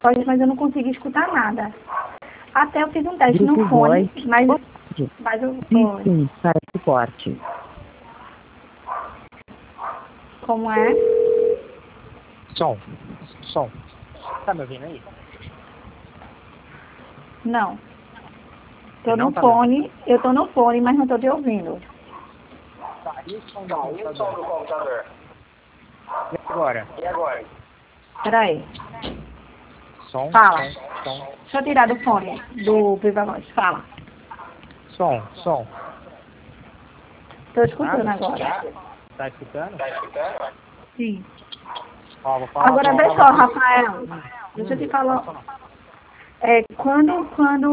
voz, mas eu não consigo escutar nada. Até eu fiz um teste no fone, mas eu... Sim, para suporte. Como é? Som. Tá me ouvindo aí? Não. Tô Não no tá fone, eu tô no fone, mas não tô te ouvindo. Tá, e o som do computador? E agora? Peraí. Som. Fala. Deixa eu tirar do fone, do Viva Voz. Fala. Som. Tô escutando agora. Tá escutando? Sim. Ó, vou falar Agora vê só, Rafael. Deixa eu te falar. Quando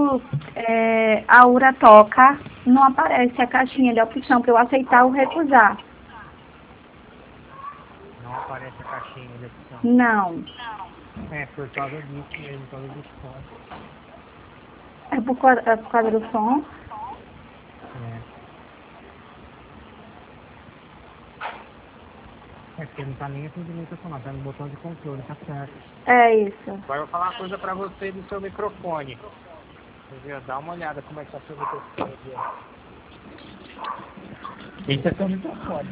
a URA toca, não aparece a caixinha de opção para eu aceitar ou recusar. Não aparece a caixinha de opção. Não. É, por causa disso mesmo, por causa do som. É por causa do som? É porque não tá nem assim de limitação, tá no botão de controle, tá certo. É isso. Agora eu vou falar uma coisa pra você do seu microfone. Dá uma olhada como é que tá seu microfone aqui, ó. Esse é seu microfone.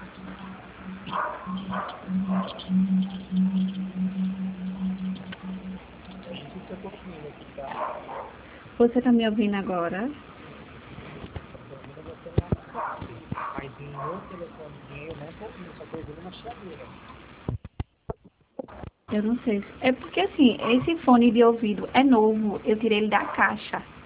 Você tá me ouvindo agora? Mas em meu telefone eu não tô ouvindo, só tô ouvindo uma chiadeira. Eu não sei. É porque assim, esse fone de ouvido é novo. Eu tirei ele da caixa.